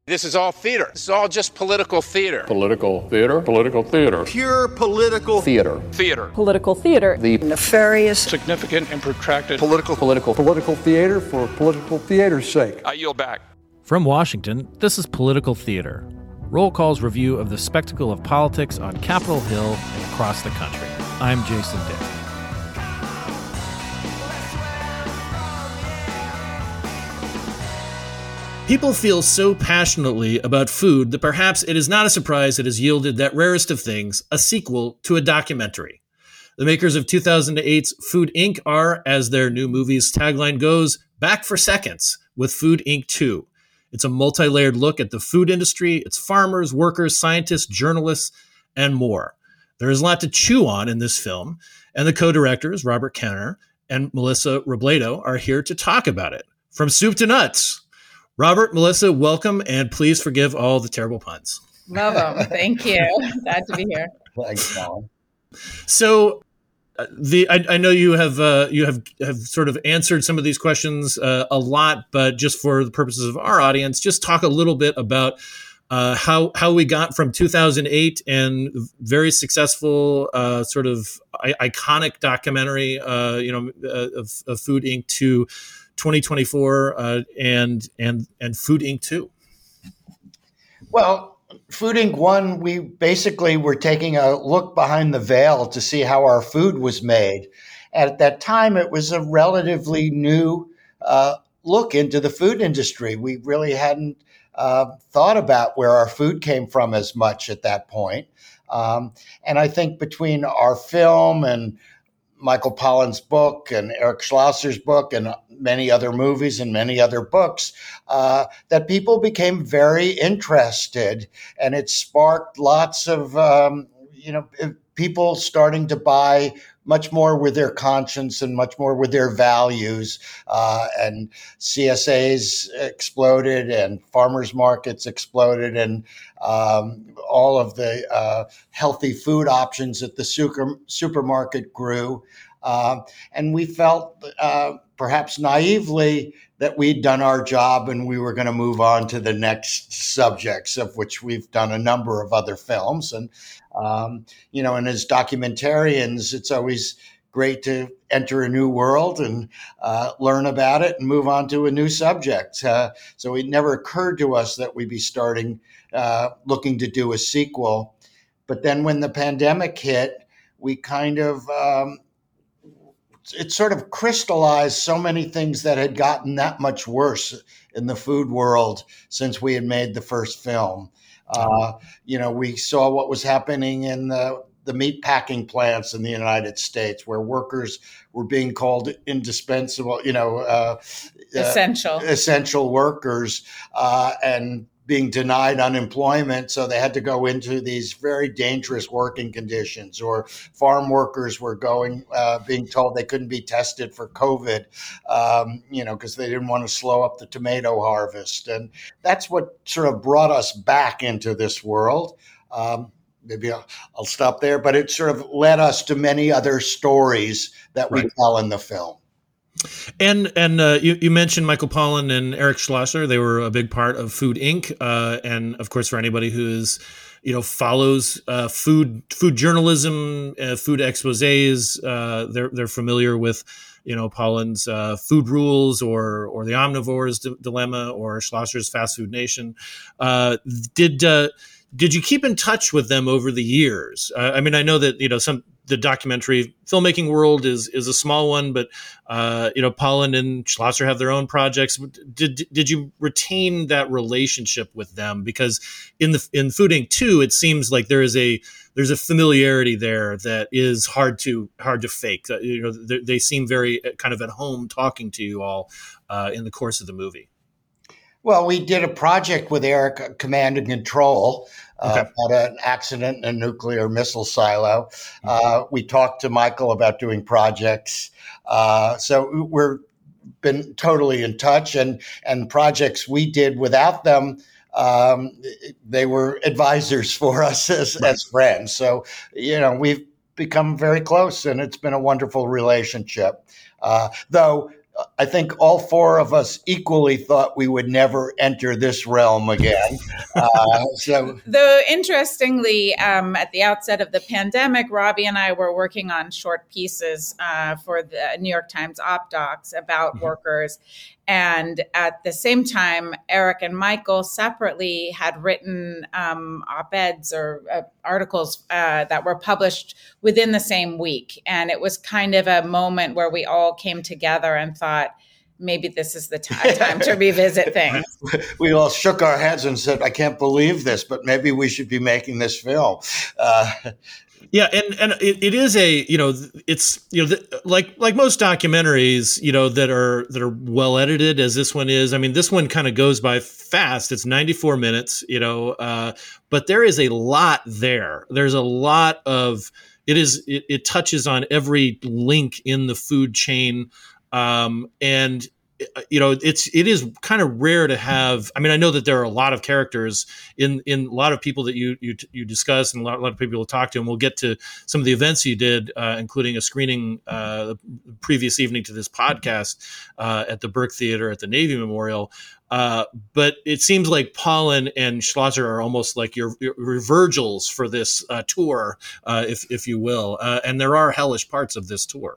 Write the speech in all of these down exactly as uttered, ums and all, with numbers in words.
This is all theater. This is all just political theater. Political theater. Political theater. Pure political theater. Theater. Political theater. The nefarious, significant and protracted political political political theater for political theater's sake. I yield back. From Washington, this is Political Theater, Roll Call's review of the spectacle of politics on Capitol Hill and across the country. I'm Jason Dick. People feel so passionately about food that perhaps it is not a surprise it has yielded that rarest of things, a sequel to a documentary. The makers of two thousand eight's Food Incorporated are, as their new movie's tagline goes, back for seconds with Food Incorporated two. It's a multi-layered look at the food industry, its farmers, workers, scientists, journalists, and more. There is a lot to chew on in this film, and the co-directors, Robert Kenner and Melissa Robledo, are here to talk about it. From soup to nuts. Robert, Melissa, welcome, and please forgive all the terrible puns. Love them. Thank you. Glad to be here. Thanks, Colin. So, uh, the I, I know you have uh, you have have sort of answered some of these questions uh, a lot, but just for the purposes of our audience, just talk a little bit about uh, how how we got from two thousand eight and very successful uh, sort of I- iconic documentary, uh, you know, uh, of, of Food Incorporated to twenty twenty-four uh, and and and Food Incorporated two. Well, Food Incorporated one, we basically were taking a look behind the veil to see how our food was made. At that time, it was a relatively new uh, look into the food industry. We really hadn't uh, thought about where our food came from as much at that point. Um, and I think between our film and Michael Pollan's book and Eric Schlosser's book and many other movies and many other books, uh, that people became very interested, and it sparked lots of, um, you know, people starting to buy much more with their conscience and much more with their values. Uh, and C S As exploded and farmers markets exploded, and um, all of the uh, healthy food options at the super, supermarket grew. Uh, and we felt uh, perhaps naively that we'd done our job and we were going to move on to the next subjects, of which we've done a number of other films. And, um, you know, and as documentarians, it's always great to enter a new world and uh, learn about it and move on to a new subject. Uh, so it never occurred to us that we'd be starting uh, looking to do a sequel. But then when the pandemic hit, we kind of um, it sort of crystallized so many things that had gotten that much worse in the food world since we had made the first film. Uh, you know, we saw what was happening in the, the meat packing plants in the United States, where workers were being called indispensable, you know, uh, essential, uh, essential workers, uh, and being denied unemployment. So they had to go into these very dangerous working conditions, or farm workers were going, uh, being told they couldn't be tested for COVID, um, you know, because they didn't want to slow up the tomato harvest. And that's what sort of brought us back into this world. Um, maybe I'll, I'll stop there, but it sort of led us to many other stories that we right. tell in the film. And and uh, you, you mentioned Michael Pollan and Eric Schlosser. They were a big part of Food Incorporated. Uh, and of course, for anybody who is, you know, follows uh, food food journalism, uh, food exposés, uh, they're they're familiar with, you know, Pollan's uh, Food Rules or or the Omnivore's D- Dilemma or Schlosser's Fast Food Nation. Uh, did uh, did you keep in touch with them over the years? Uh, I mean, I know that, you know, some. The documentary filmmaking world is is a small one, but uh, you know, Pollan and Schlosser have their own projects. Did did you retain that relationship with them? Because in the in Food Incorporated two, it seems like there is a there's a familiarity there that is hard to hard to fake. Uh, you know, they, they seem very kind of at home talking to you all uh, in the course of the movie. Well, we did a project with Eric, Command and Control, uh, okay. about an accident in a nuclear missile silo. Mm-hmm. Uh, we talked to Michael about doing projects. Uh, so we're been totally in touch, and, and projects we did without them, um, they were advisors for us as, right. as friends. So, you know, we've become very close, and it's been a wonderful relationship. Uh, though I think all four of us equally thought we would never enter this realm again. Uh, so, though interestingly, um, at the outset of the pandemic, Robbie and I were working on short pieces uh, for the New York Times Op Docs about mm-hmm. workers. And at the same time, Eric and Michael separately had written um, op-eds or uh, articles uh, that were published within the same week. And it was kind of a moment where we all came together and thought, maybe this is the t- time to revisit things. We all shook our heads and said, I can't believe this, but maybe we should be making this film. Uh, Yeah, and and it, it is a you know it's you know the, like like most documentaries you know that are that are well edited as this one is. I mean, this one kind of goes by fast. It's ninety-four minutes, you know, uh, but there is a lot there. There's a lot of it is it, it touches on every link in the food chain, um, and. You know, it's it is kind of rare to have. I mean, I know that there are a lot of characters in in a lot of people that you you you discuss, and a lot, a lot of people to talk to. And we'll get to some of the events you did, uh, including a screening uh, the previous evening to this podcast uh, at the Burke Theater at the Navy Memorial. Uh, but it seems like Pollan and Schlosser are almost like your, your, your Virgils for this uh, tour, uh, if if you will. Uh, and there are hellish parts of this tour.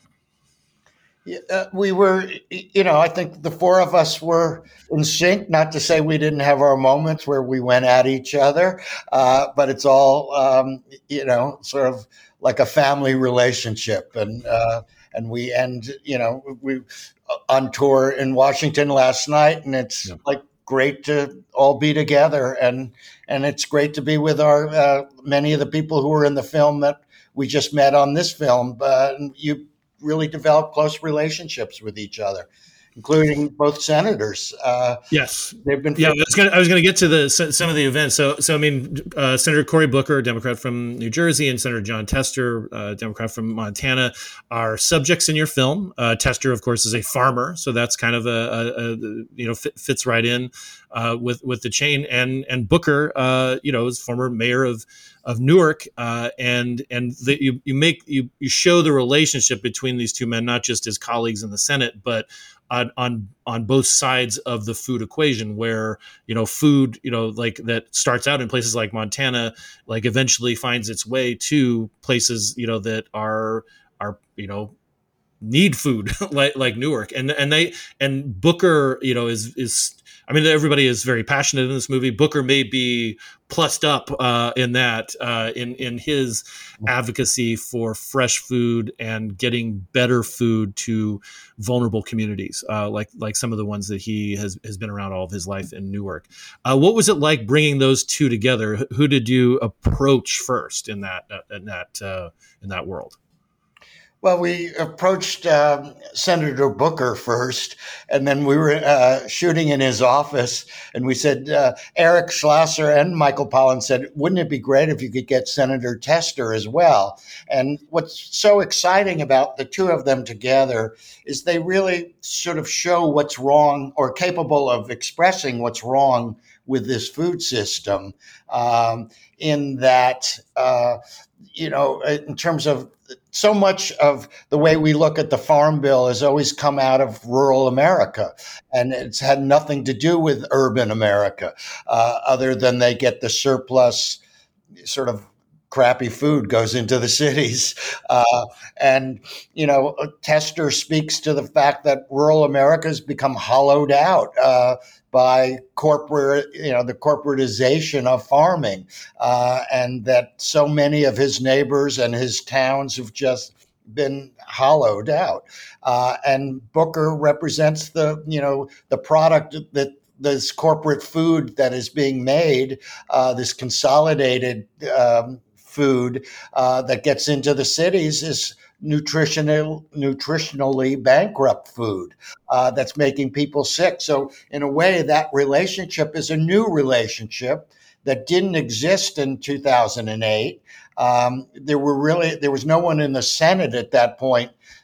Yeah, uh, we were, you know, I think the four of us were in sync, not to say we didn't have our moments where we went at each other, uh, but it's all, um, you know, sort of like a family relationship. And, uh, and we end, you know, we on tour in Washington last night, and it's yeah. like great to all be together. And, and it's great to be with our, uh, many of the people who were in the film that we just met on this film. Uh, you, really develop close relationships with each other, including both senators. Uh, yes, they've been. Yeah, I was going to I was going to get to the some of the events. So, so I mean, uh, Senator Cory Booker, Democrat from New Jersey, and Senator Jon Tester, uh, Democrat from Montana, are subjects in your film. Uh, Tester, of course, is a farmer, so that's kind of a, a, a you know fit, fits right in uh, with with the chain. And and Booker, uh, you know, is former mayor of. of Newark, uh, and and the, you you make you you show the relationship between these two men, not just as colleagues in the Senate, but on on on both sides of the food equation, where you know food, you know, like that starts out in places like Montana, like eventually finds its way to places, you know, that are are you know need food like like Newark, and and they and Booker, you know, is is. I mean, everybody is very passionate in this movie. Booker may be plussed up uh, in that, uh, in in his advocacy for fresh food and getting better food to vulnerable communities, uh, like like some of the ones that he has has been around all of his life in Newark. Uh, what was it like bringing those two together? Who did you approach first in that uh, in that uh, in that world? Well, we approached um, Senator Booker first, and then we were uh, shooting in his office, and we said, uh, Eric Schlosser and Michael Pollan said, wouldn't it be great if you could get Senator Tester as well? And what's so exciting about the two of them together is they really sort of show what's wrong, or capable of expressing what's wrong with this food system, um, in that, uh, you know, in terms of so much of the way we look at the Farm Bill has always come out of rural America, and it's had nothing to do with urban America, uh, other than they get the surplus sort of crappy food goes into the cities. Uh, and, you know, Tester speaks to the fact that rural America has become hollowed out uh, by corporate, you know, the corporatization of farming, uh, and that so many of his neighbors and his towns have just been hollowed out. Uh, and Booker represents the, you know, the product that this corporate food that is being made, uh, this consolidated um, food uh, that gets into the cities is nutritional, nutritionally bankrupt food uh, that's making people sick. So in a way, that relationship is a new relationship that didn't exist in two thousand eight. Um, there were really there was no one in the Senate at that point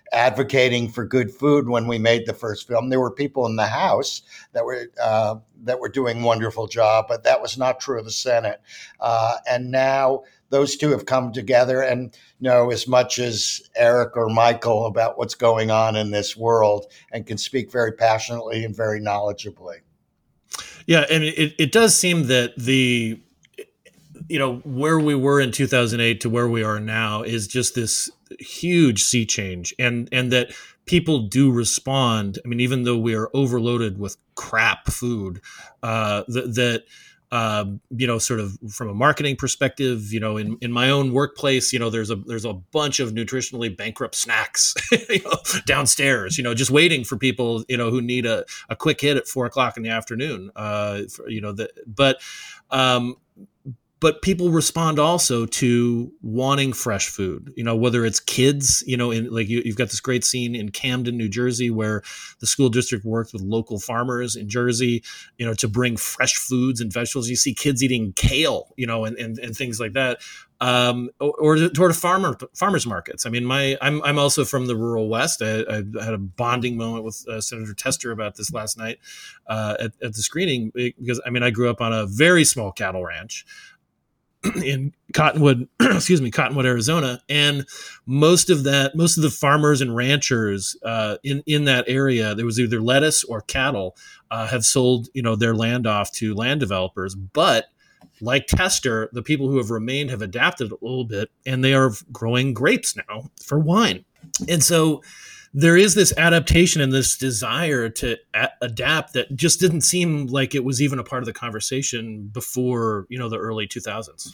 advocating for good food when we made the first film. There were people in the House that were uh, that were doing a wonderful job, but that was not true of the Senate. Uh, and now those two have come together and know as much as Eric or Michael about what's going on in this world and can speak very passionately and very knowledgeably. Yeah, and it, it does seem that the, you know, where we were in two thousand eight to where we are now is just this huge sea change, and and that people do respond. I mean, even though we are overloaded with crap food, uh, that, that uh, you know, sort of from a marketing perspective, you know, in, in my own workplace, you know, there's a there's a bunch of nutritionally bankrupt snacks you know, downstairs, you know, just waiting for people, you know, who need a, a quick hit at four o'clock in the afternoon, uh, for, you know, the, but um, But people respond also to wanting fresh food, you know, whether it's kids, you know, in like you, you've got this great scene in Camden, New Jersey, where the school district worked with local farmers in Jersey, you know, to bring fresh foods and vegetables. You see kids eating kale, you know, and, and, and things like that. Um, or, or to, to farmer farmers markets. I mean, my I'm I'm also from the rural West. I, I had a bonding moment with uh, Senator Tester about this last night uh, at, at the screening, because I mean, I grew up on a very small cattle ranch in Cottonwood, excuse me, Cottonwood, Arizona. And most of that, most of the farmers and ranchers uh, in, in that area, there was either lettuce or cattle, uh, have sold, you know, their land off to land developers. But like Tester, the people who have remained have adapted a little bit, and they are growing grapes now for wine. And so there is this adaptation and this desire to a- adapt that just didn't seem like it was even a part of the conversation before, you know, the early two thousands.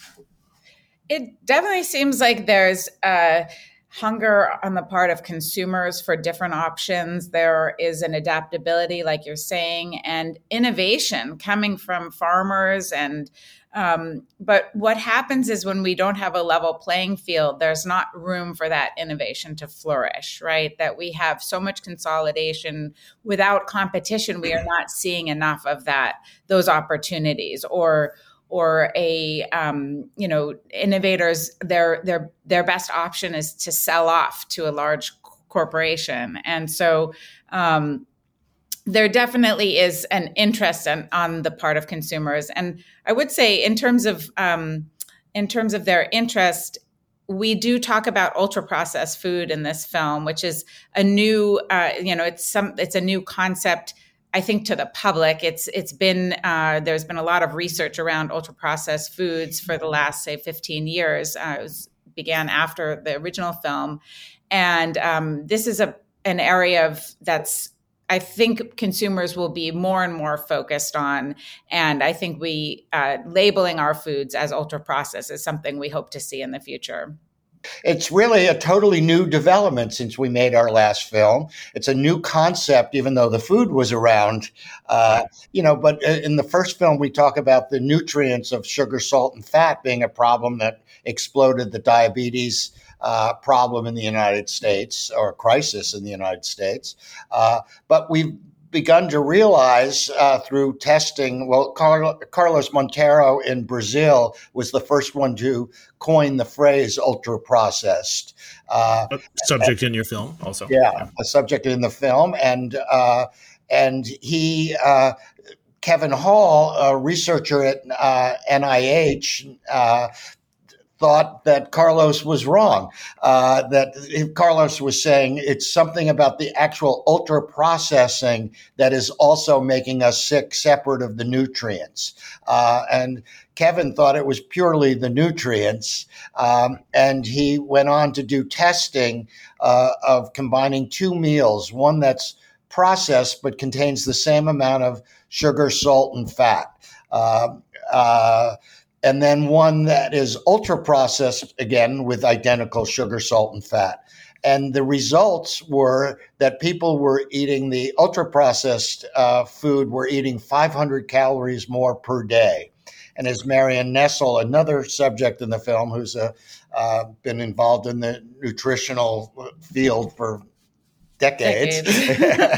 It definitely seems like there's a hunger on the part of consumers for different options. There is an adaptability, like you're saying, and innovation coming from farmers. And um, but what happens is when we don't have a level playing field, there's not room for that innovation to flourish, right? That we have so much consolidation without competition, we are not seeing enough of that, those opportunities, or or a, um, you know, innovators, their their their best option is to sell off to a large corporation. And so um, there definitely is an interest in, on the part of consumers. And I would say in terms of um, in terms of their interest, we do talk about ultra processed food in this film, which is a new, uh, you know, it's some it's a new concept, I think, to the public. It's it's been uh, there's been a lot of research around ultra processed foods for the last, say, fifteen years. Uh, it was, began after the original film, and um, this is a an area of that's I think consumers will be more and more focused on, and I think we uh, labeling our foods as ultra processed is something we hope to see in the future. It's really a totally new development since we made our last film. It's a new concept, even though the food was around, uh, you know, but in the first film, we talk about the nutrients of sugar, salt, and fat being a problem that exploded the diabetes uh, problem in the United States, or crisis in the United States. Uh, but we've begun to realize uh, through testing, well, Car- Carlos Monteiro in Brazil was the first one to coin the phrase ultra processed. Uh, subject in your film also. Yeah, a subject in the film. And, uh, and he, uh, Kevin Hall, a researcher at uh, N I H, uh, thought that Carlos was wrong, uh, that Carlos was saying it's something about the actual ultra processing that is also making us sick, separate of the nutrients. Uh, and Kevin thought it was purely the nutrients. Um, and he went on to do testing uh, of combining two meals, one that's processed but contains the same amount of sugar, salt, and fat. Uh, uh, And then one that is ultra processed, again, with identical sugar, salt, and fat. And the results were that people were eating the ultra processed uh, food, were eating five hundred calories more per day. And as Marion Nestle, another subject in the film who's uh, uh, been involved in the nutritional field for decades, decades.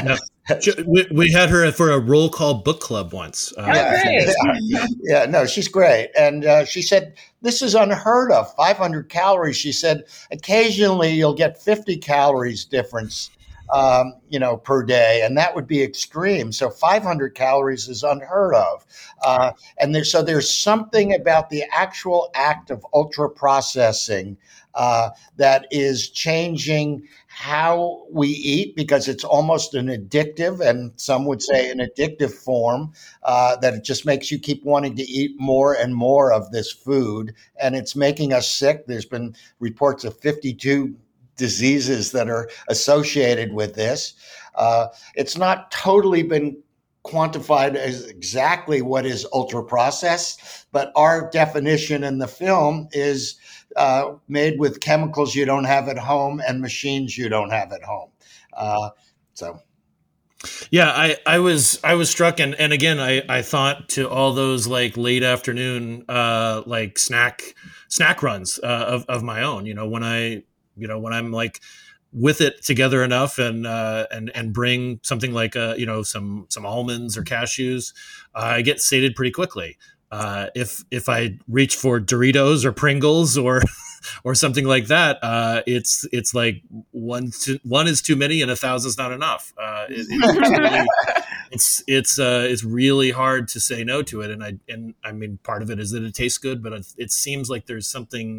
we, we had her for a roll call book club once. Uh, Oh, great. yeah, yeah, no, she's great. And uh, she said, this is unheard of, five hundred calories. She said, occasionally you'll get fifty calories difference, um, you know, per day, and that would be extreme. So five hundred calories is unheard of. Uh, and there, so there's something about the actual act of ultra processing uh, that is changing how we eat, because it's almost an addictive, and some would say an addictive form, uh, that it just makes you keep wanting to eat more and more of this food, and it's making us sick. There's been reports of fifty-two diseases that are associated with this. Uh, it's not totally been quantified as exactly what is ultra processed, but our definition in the film is uh, made with chemicals you don't have at home and machines you don't have at home. Uh, so. Yeah, I, I was I was struck, and, and again I, I thought to all those like late afternoon uh, like snack snack runs uh, of of my own. You know, when I you know when I'm like with it together enough, and uh, and and bring something like uh, you know some some almonds or cashews, uh, I get sated pretty quickly. Uh, if if I reach for Doritos or Pringles or or something like that, uh, it's it's like one to, one is too many and a thousand is not enough. Uh, it, it's really, it's it's uh, it's really hard to say no to it, and I and I mean part of it is that it tastes good, but it, it seems like there's something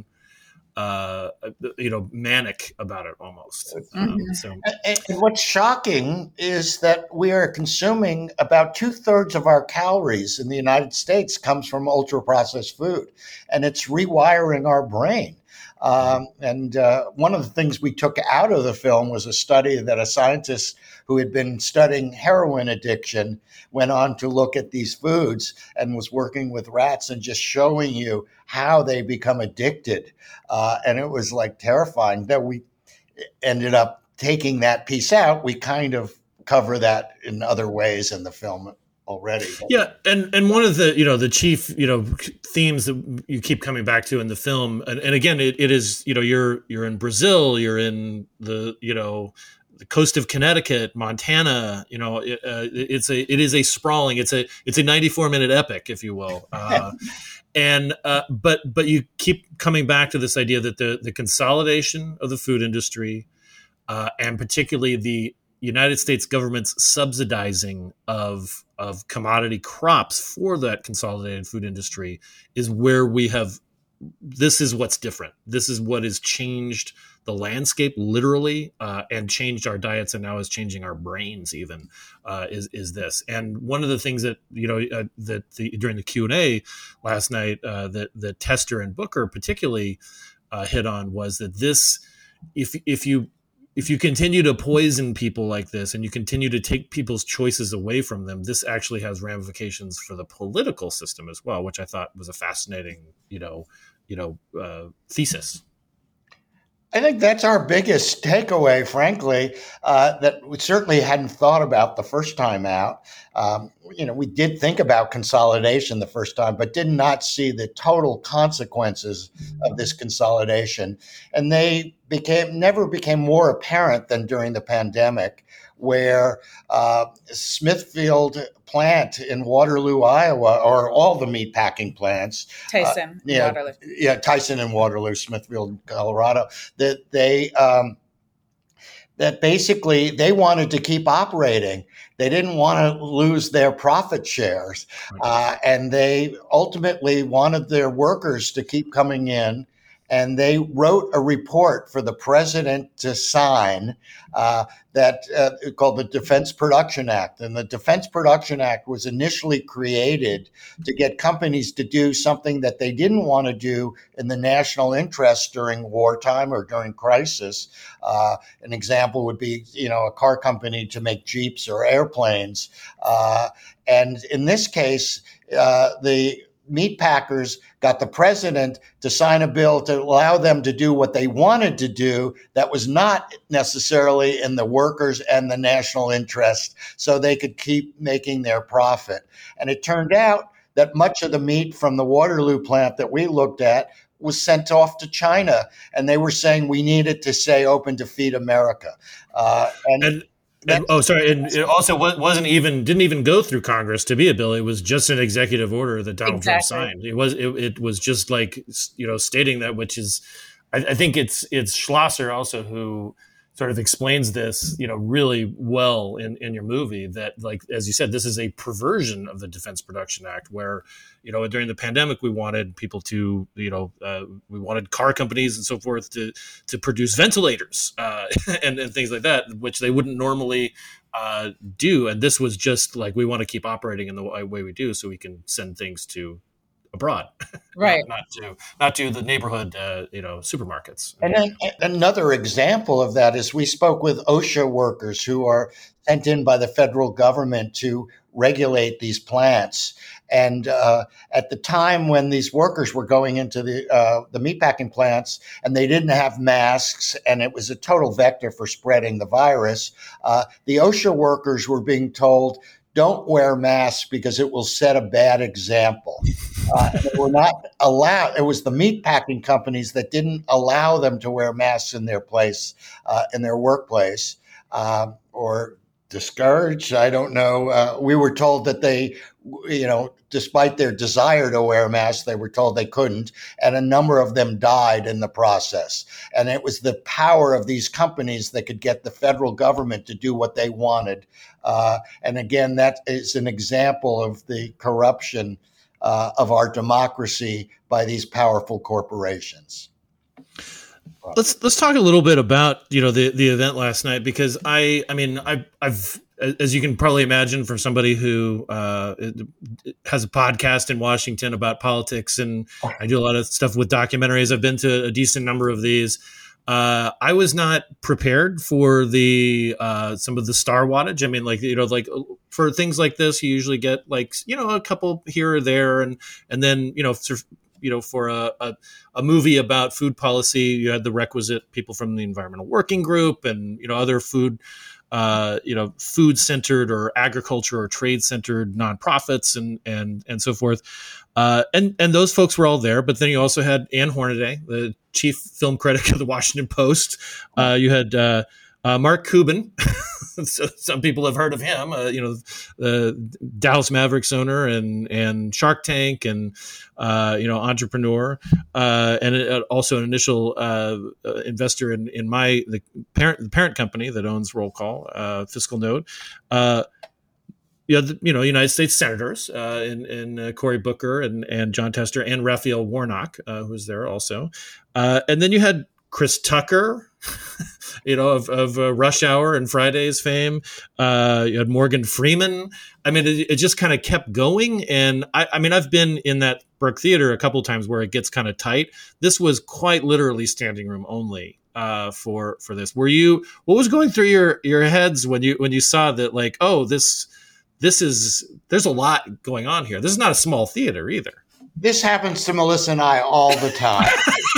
uh, you know manic about it almost. Mm-hmm. Um, so And, and what's shocking is that we are consuming about two thirds of our calories in the United States comes from ultra processed food, and it's rewiring our brain. Um, and uh, one of the things we took out of the film was a study that a scientist who had been studying heroin addiction went on to look at these foods and was working with rats and just showing you how they become addicted. Uh, and it was like terrifying that we ended up taking that piece out. We kind of cover that in other ways in the film already. Yeah, and and one of the you know the chief you know themes that you keep coming back to in the film, and, and again it, it is you know you're you're in Brazil, you're in the you know the coast of Connecticut, Montana. You know it, uh, it's a it is a sprawling it's a it's a ninety-four minute epic, if you will. Uh, and uh, but but you keep coming back to this idea that the the consolidation of the food industry, uh, and particularly the United States government's subsidizing of of commodity crops for that consolidated food industry is where we have, this is what's different. This is what has changed the landscape literally, uh, and changed our diets, and now is changing our brains even, uh, is, is this. And one of the things that, you know, uh, that the, during the Q and A last night, uh, that, that Tester and Booker particularly uh, hit on was that this, if, if you, If you continue to poison people like this, and you continue to take people's choices away from them, this actually has ramifications for the political system as well, which I thought was a fascinating, you know, you know, uh, thesis. I think that's our biggest takeaway, frankly, uh, that we certainly hadn't thought about the first time out. Um, you know, we did think about consolidation the first time, but did not see the total consequences of this consolidation. And they became never became more apparent than during the pandemic, where uh, Smithfield plant in Waterloo, Iowa, or all the meatpacking plants, Tyson, uh, yeah, Waterloo. yeah, Tyson and Waterloo, Smithfield, Colorado, that they um, that basically they wanted to keep operating. They didn't want to lose their profit shares, uh, and they ultimately wanted their workers to keep coming in. And they wrote a report for the president to sign uh, that uh, called the Defense Production Act. And the Defense Production Act was initially created to get companies to do something that they didn't want to do in the national interest during wartime or during crisis. Uh, an example would be, you know, a car company to make Jeeps or airplanes. Uh, and in this case, uh, the meat packers got the president to sign a bill to allow them to do what they wanted to do that was not necessarily in the workers and the national interest, so they could keep making their profit. And it turned out that much of the meat from the Waterloo plant that we looked at was sent off to China, and they were saying we needed to stay open to feed America. Uh, and, and And, oh, sorry. And it also wasn't even didn't even go through Congress to be a bill. It was just an executive order that Donald exactly. Trump signed. It was it, it was just like, you know, stating that, which is, I, I think it's it's Schlosser also who sort of explains this, you know, really well in, in your movie, that, like, as you said, this is a perversion of the Defense Production Act where, you know, during the pandemic, we wanted people to, you know, uh, we wanted car companies and so forth to to produce ventilators uh, and, and things like that, which they wouldn't normally uh, do. And this was just like, we want to keep operating in the way we do so we can send things to abroad, right? not, not to not to the neighborhood, uh, you know, supermarkets. And then another example of that is we spoke with OSHA workers who are sent in by the federal government to regulate these plants. And uh, at the time when these workers were going into the uh, the meatpacking plants and they didn't have masks and it was a total vector for spreading the virus, uh, the OSHA workers were being told, don't wear masks because it will set a bad example. Uh, they were not allowed. It was the meatpacking companies that didn't allow them to wear masks in their place, uh, in their workplace, uh, or discouraged. I don't know. Uh, we were told that they, you know, despite their desire to wear masks, they were told they couldn't. And a number of them died in the process. And it was the power of these companies that could get the federal government to do what they wanted. Uh, and again, that is an example of the corruption uh, of our democracy by these powerful corporations. Let's let's talk a little bit about, you know, the, the event last night, because I I mean I I've as you can probably imagine, from somebody who uh, has a podcast in Washington about politics, and I do a lot of stuff with documentaries. I've been to a decent number of these. Uh, I was not prepared for the uh, some of the star wattage. I mean, like, you know, like for things like this, you usually get like, you know, a couple here or there, and and then, you know, for, you know, for a, a a movie about food policy, you had the requisite people from the Environmental Working Group and, you know, other food. Uh, you know, food-centered or agriculture or trade-centered nonprofits and and and so forth, uh, and and those folks were all there. But then you also had Ann Hornaday, the chief film critic of the Washington Post. Uh, you had uh, uh, Mark Cuban. So some people have heard of him. Uh, you know, the Dallas Mavericks owner and and Shark Tank and uh, you know, entrepreneur, uh, and uh, also an initial uh, investor in in my the parent the parent company that owns Roll Call, uh, Fiscal Note. Uh, you had the, you know, United States senators uh, in in uh, Cory Booker and and John Tester and Raphael Warnock, uh, who was there also, uh, and then you had Chris Tucker, you know, of, of uh, Rush Hour and Fridays fame. Uh, you had Morgan Freeman. I mean, it, it just kind of kept going. And I, I mean, I've been in that Burke Theater a couple of times where it gets kind of tight. This was quite literally standing room only uh, for for this. Were you? What was going through your your heads when you when you saw that? Like, oh, this this is there's a lot going on here. This is not a small theater either. This happens to Melissa and I all the time.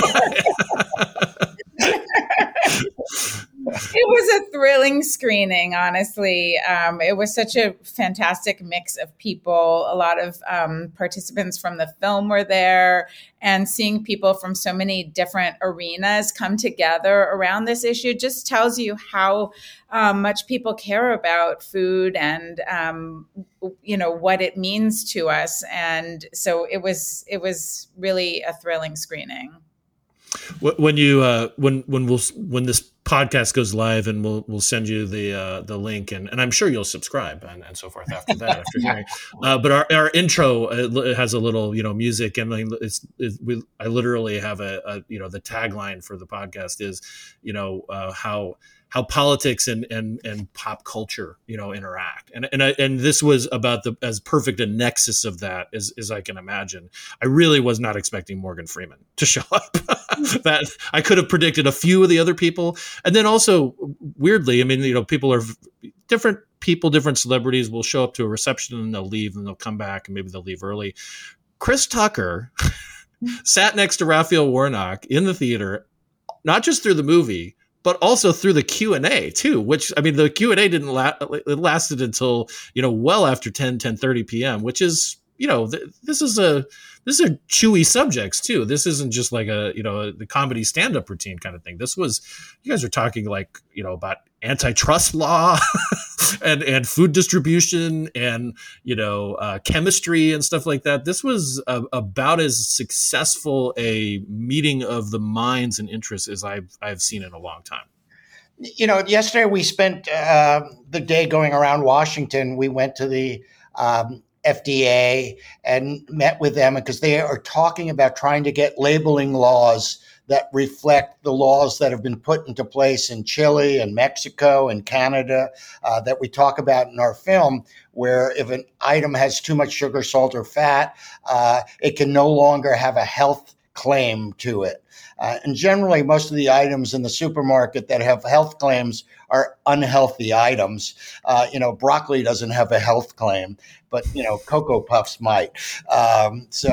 It was a thrilling screening, honestly. Um, it was such a fantastic mix of people. A lot of um, participants from the film were there, and seeing people from so many different arenas come together around this issue just tells you how um, much people care about food and, um, you know, what it means to us. And so it was, it was really a thrilling screening. When you uh, when when we'll when this podcast goes live, and we'll we'll send you the uh, the link, and, and I'm sure you'll subscribe and, and so forth after that. After hearing, uh, but our, our intro uh, has a little, you know, music, and it's, it's we I literally have a, a you know, the tagline for the podcast is, you know, uh, how. how politics and, and, and pop culture, you know, interact. And, and I, and this was about the, as perfect a nexus of that as, as I can imagine. I really was not expecting Morgan Freeman to show up. That I could have predicted a few of the other people. And then also weirdly, I mean, you know, people are different people, different celebrities will show up to a reception and they'll leave and they'll come back and maybe they'll leave early. Chris Tucker sat next to Raphael Warnock in the theater, not just through the movie, but also through the Q and A too, which, I mean, the Q and A didn't last, it lasted until, you know, well after ten, ten thirty p.m., which is, you know, th- this is a this are chewy subjects too. This isn't just like a, you know, the comedy stand-up routine kind of thing. This was, you guys are talking like, you know, about antitrust law and, and food distribution and, you know, uh, chemistry and stuff like that. This was a, about as successful a meeting of the minds and interests as I've, I've seen in a long time. You know, yesterday we spent uh, the day going around Washington. We went to the um, F D A and met with them because they are talking about trying to get labeling laws that reflect the laws that have been put into place in Chile and Mexico and Canada uh, that we talk about in our film, where if an item has too much sugar, salt, or fat, uh, it can no longer have a health claim to it. Uh, and generally, most of the items in the supermarket that have health claims are unhealthy items. Uh, you know, broccoli doesn't have a health claim, but, you know, Cocoa Puffs might. Um, so,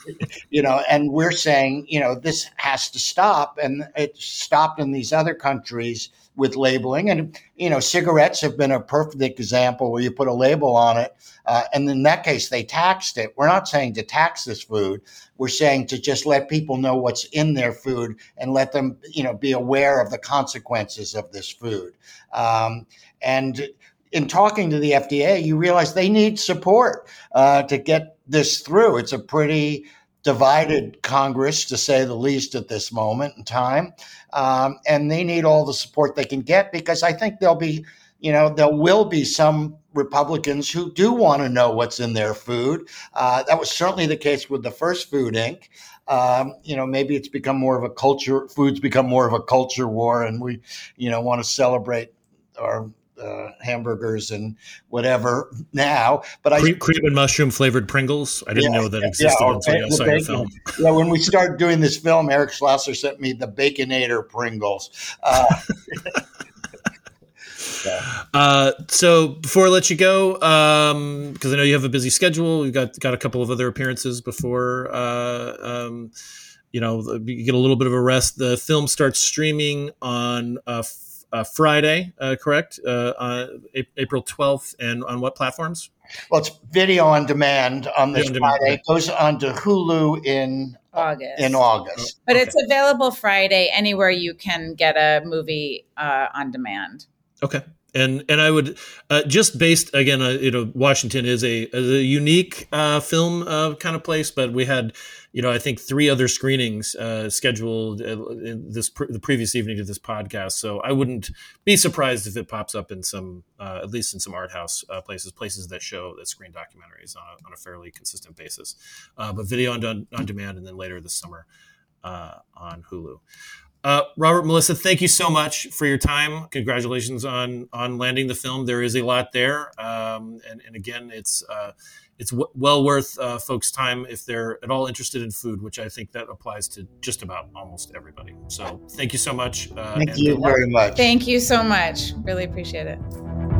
you know, and we're saying, you know, this has to stop. And it stopped in these other countries with labeling. And, you know, cigarettes have been a perfect example where you put a label on it. Uh, and in that case, they taxed it. We're not saying to tax this food. We're saying to just let people know what's in their food and let them, you know, be aware of the consequences of this food. Um, and in talking to the F D A, you realize they need support uh, to get this through. It's a pretty divided Congress, to say the least, at this moment in time. Um, and they need all the support they can get, because I think there'll be, you know, there will be some Republicans who do want to know what's in their food. Uh, that was certainly the case with the first Food Incorporated. Um, you know, maybe it's become more of a culture, food's become more of a culture war, and we, you know, want to celebrate our uh, hamburgers and whatever now. But I cream, cream and mushroom flavored Pringles. I didn't yeah, know that existed yeah, until I saw your film. Yeah, when we started doing this film, Eric Schlosser sent me the Baconator Pringles. Uh, Uh, so before I let you go, um, because I know you have a busy schedule, you've got, got a couple of other appearances before, uh, um, you know, you get a little bit of a rest. The film starts streaming on uh, f- uh, Friday, uh, correct? Uh, on A- April twelfth. And on what platforms? Well, it's video on demand on this Video on Friday. demand. It goes on to Hulu in August. in August. But Okay. it's available Friday anywhere you can get a movie uh, on demand. Okay. And and I would uh, just based again, uh, you know, Washington is a, is a unique uh, film uh, kind of place, but we had, you know, I think three other screenings uh, scheduled uh, in this pre- the previous evening of this podcast. So I wouldn't be surprised if it pops up in some, uh, at least in some art house uh, places, places that show that screen documentaries on a, on a fairly consistent basis. Uh, but video on, on on demand, and then later this summer uh, on Hulu. Uh, Robert, Melissa, thank you so much for your time. Congratulations on on landing the film. There is a lot there, um, and and again, it's uh, it's w- well worth uh, folks' time if they're at all interested in food, which I think that applies to just about almost everybody. So, thank you so much. Uh, Thank and you good luck. very much. Thank you so much. Really appreciate it.